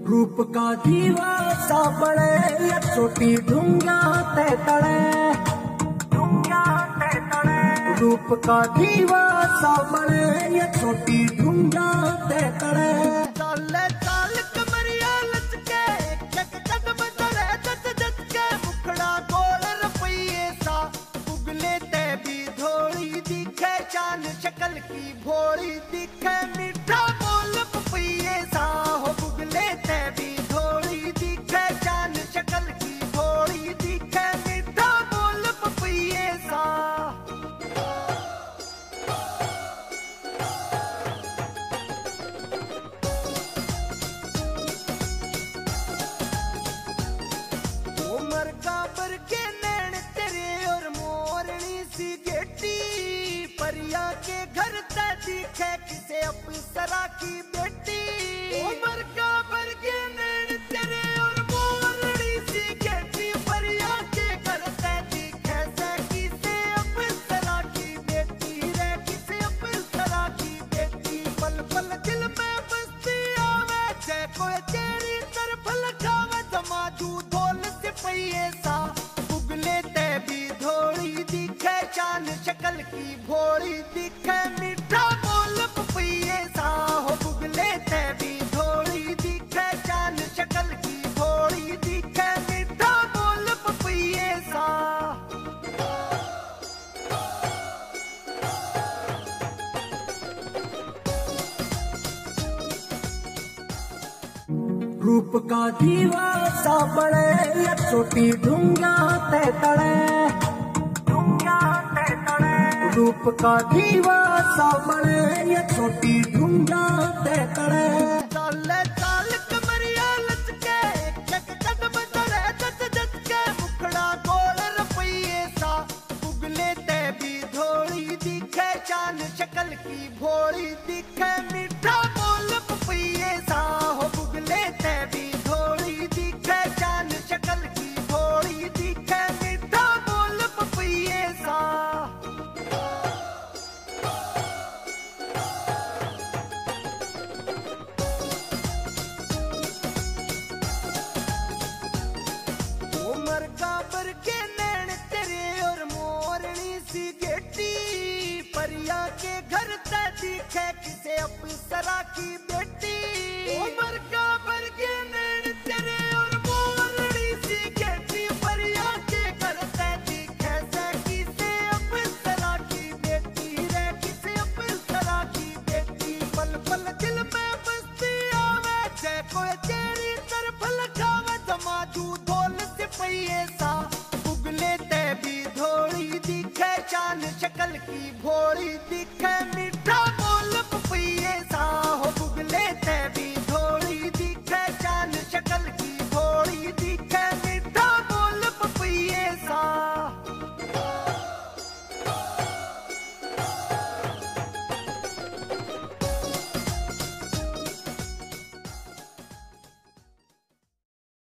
रूप का दीवा सा बड़े या छोटी ढूंगा ते तड़े, रूप का दीवा सा बड़े या छोटी ढूंगा ते तड़े। चाले चाल कमरिया लचके एक कदम चले जच जच के, मुखड़ा गोल रुपये सा उगले ते भी धोड़ी दिखे, चान शक्ल की भोली दिखे, मीठा बोल पपैये सा हो उगले ते भी धोड़ी दिखे, चान शक्ल की भोली दिखे, मीठा बोल पपैये सा। उमर काबर के नैन तेरे और मोरनी सी गेटी, परिया के घर ते दिखे किसे अप्सरा की बेटी। उमर काबर के नैन तेरे और मोरनी सी गेटी, परिया के घर ते दिखे से किसे अप्सरा की बेटी रे, किसे अप्सरा की बेटी। पल पल दिल में बसती आवे जय कोई तेरी तरफ लगावे, जमाजू धोल सिपहिये सा उगले ते भी धोड़ी दिखे, चान शक्ल की भोली दिखे, मीठा बोल पपैये सा हो उगले ते भी धोड़ी दिखे, चान शक्ल की भोली दिखे, मीठा बोल पपैये सा। रूप का दीवा सा बड़े या छोटी ढूंगा ते तड़े, रूप का दीवा सा बड़े या छोटी ढूंगा ते तड़े। चाले चाल कमरिया लचके एक कदम चले जच जच के, मुखड़ा गोल रुपये सा उगले ते भी धोड़ी दिखे, चान शक्ल की भोली दिखे, मीठा बोल पपैये सा हो उगले ते भी धोड़ी दिखे, चान शक्ल की भोली दिखे, मीठा बोल पपैये सा। उमर काबर के नैन तेरे और मोरनी सी गेटी, परिया के घर ते दिखे किसे अप्सरा की बेटी। उमर काबर के नैन तेरे और मोरनी सी गेटी, परिया के घर ते दिखे से किसे अप्सरा की बेटी रे, किसे अप्सरा की बेटी। पल पल दिल में बसती आवे जय कोई तेरी तरफ लगावे, जमाजू धोल सिपहिये सा उगले ते भी धोड़ी दिखे, चान शक्ल की भोली दिखे,